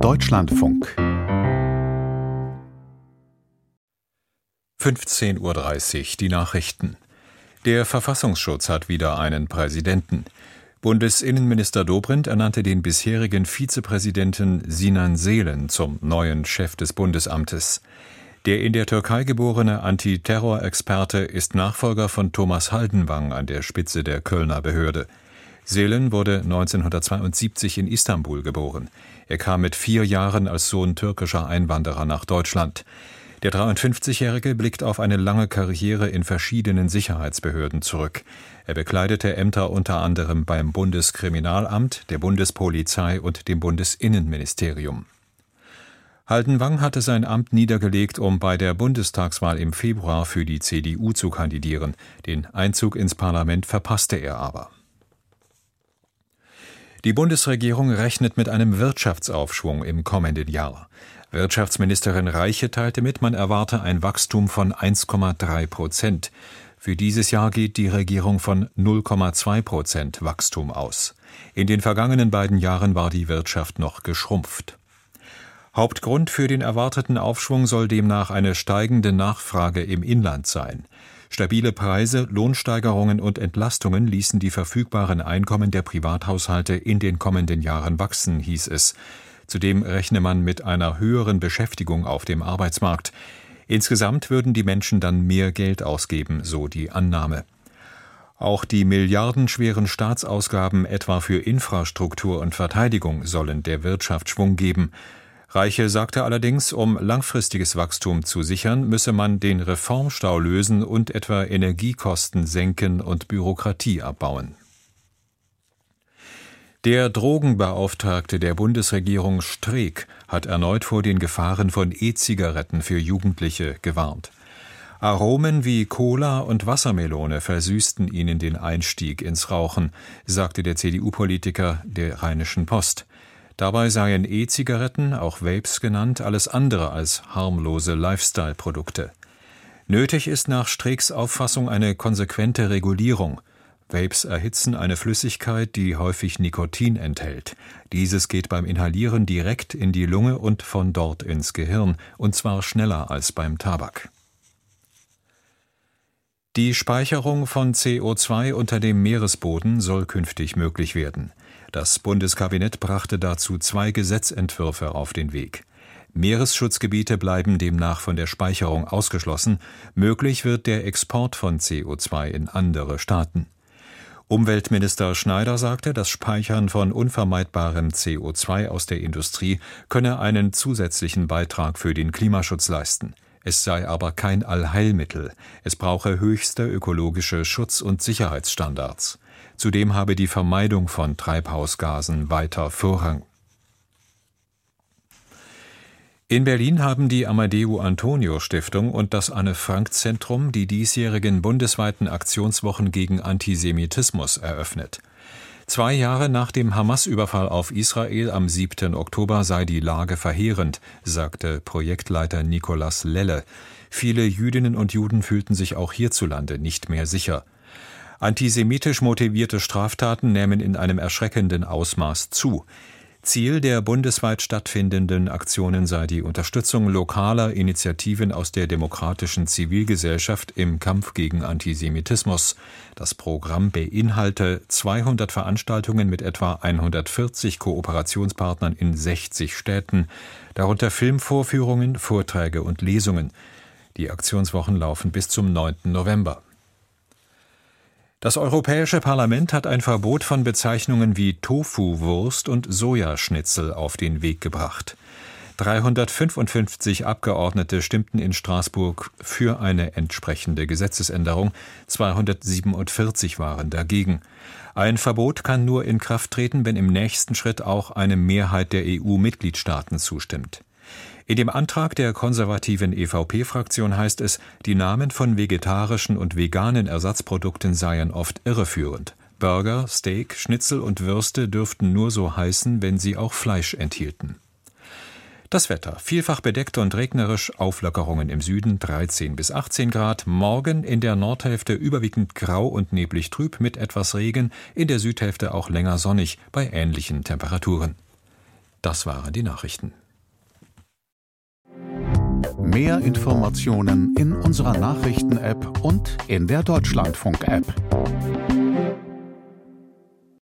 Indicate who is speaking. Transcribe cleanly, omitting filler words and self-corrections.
Speaker 1: Deutschlandfunk
Speaker 2: 15:30 Uhr, die Nachrichten. Der Verfassungsschutz hat wieder einen Präsidenten. Bundesinnenminister Dobrindt ernannte den bisherigen Vizepräsidenten Sinan Selen zum neuen Chef des Bundesamtes. Der in der Türkei geborene Antiterrorexperte ist Nachfolger von Thomas Haldenwang an der Spitze der Kölner Behörde. Selen wurde 1972 in Istanbul geboren. Er kam mit 4 Jahren als Sohn türkischer Einwanderer nach Deutschland. Der 53-Jährige blickt auf eine lange Karriere in verschiedenen Sicherheitsbehörden zurück. Er bekleidete Ämter unter anderem beim Bundeskriminalamt, der Bundespolizei und dem Bundesinnenministerium. Haldenwang hatte sein Amt niedergelegt, um bei der Bundestagswahl im Februar für die CDU zu kandidieren. Den Einzug ins Parlament verpasste er aber. Die Bundesregierung rechnet mit einem Wirtschaftsaufschwung im kommenden Jahr. Wirtschaftsministerin Reiche teilte mit, man erwarte ein Wachstum von 1,3%. Für dieses Jahr geht die Regierung von 0,2% Wachstum aus. In den vergangenen beiden Jahren war die Wirtschaft noch geschrumpft. Hauptgrund für den erwarteten Aufschwung soll demnach eine steigende Nachfrage im Inland sein. Stabile Preise, Lohnsteigerungen und Entlastungen ließen die verfügbaren Einkommen der Privathaushalte in den kommenden Jahren wachsen, hieß es. Zudem rechne man mit einer höheren Beschäftigung auf dem Arbeitsmarkt. Insgesamt würden die Menschen dann mehr Geld ausgeben, so die Annahme. Auch die milliardenschweren Staatsausgaben etwa für Infrastruktur und Verteidigung sollen der Wirtschaft Schwung geben. Reiche sagte allerdings, um langfristiges Wachstum zu sichern, müsse man den Reformstau lösen und etwa Energiekosten senken und Bürokratie abbauen. Der Drogenbeauftragte der Bundesregierung Streeck hat erneut vor den Gefahren von E-Zigaretten für Jugendliche gewarnt. Aromen wie Cola und Wassermelone versüßten ihnen den Einstieg ins Rauchen, sagte der CDU-Politiker der Rheinischen Post. Dabei seien E-Zigaretten, auch Vapes genannt, alles andere als harmlose Lifestyle-Produkte. Nötig ist nach Streecks Auffassung eine konsequente Regulierung. Vapes erhitzen eine Flüssigkeit, die häufig Nikotin enthält. Dieses geht beim Inhalieren direkt in die Lunge und von dort ins Gehirn, und zwar schneller als beim Tabak. Die Speicherung von CO2 unter dem Meeresboden soll künftig möglich werden. Das Bundeskabinett brachte dazu 2 Gesetzentwürfe auf den Weg. Meeresschutzgebiete bleiben demnach von der Speicherung ausgeschlossen. Möglich wird der Export von CO2 in andere Staaten. Umweltminister Schneider sagte, das Speichern von unvermeidbarem CO2 aus der Industrie könne einen zusätzlichen Beitrag für den Klimaschutz leisten. Es sei aber kein Allheilmittel. Es brauche höchste ökologische Schutz- und Sicherheitsstandards. Zudem habe die Vermeidung von Treibhausgasen weiter Vorrang. In Berlin haben die Amadeo-Antonio-Stiftung und das Anne-Frank-Zentrum die diesjährigen bundesweiten Aktionswochen gegen Antisemitismus eröffnet. 2 Jahre nach dem Hamas-Überfall auf Israel am 7. Oktober sei die Lage verheerend, sagte Projektleiter Nicolas Lelle. Viele Jüdinnen und Juden fühlten sich auch hierzulande nicht mehr sicher. Antisemitisch motivierte Straftaten nehmen in einem erschreckenden Ausmaß zu. Ziel der bundesweit stattfindenden Aktionen sei die Unterstützung lokaler Initiativen aus der demokratischen Zivilgesellschaft im Kampf gegen Antisemitismus. Das Programm beinhalte 200 Veranstaltungen mit etwa 140 Kooperationspartnern in 60 Städten, darunter Filmvorführungen, Vorträge und Lesungen. Die Aktionswochen laufen bis zum 9. November. Das Europäische Parlament hat ein Verbot von Bezeichnungen wie Tofu-Wurst und Sojaschnitzel auf den Weg gebracht. 355 Abgeordnete stimmten in Straßburg für eine entsprechende Gesetzesänderung, 247 waren dagegen. Ein Verbot kann nur in Kraft treten, wenn im nächsten Schritt auch eine Mehrheit der EU-Mitgliedstaaten zustimmt. In dem Antrag der konservativen EVP-Fraktion heißt es, die Namen von vegetarischen und veganen Ersatzprodukten seien oft irreführend. Burger, Steak, Schnitzel und Würste dürften nur so heißen, wenn sie auch Fleisch enthielten. Das Wetter: vielfach bedeckt und regnerisch, Auflockerungen im Süden 13 bis 18 Grad, morgen in der Nordhälfte überwiegend grau und neblig trüb mit etwas Regen, in der Südhälfte auch länger sonnig bei ähnlichen Temperaturen. Das waren die Nachrichten.
Speaker 1: Mehr Informationen in unserer Nachrichten-App und in der Deutschlandfunk-App.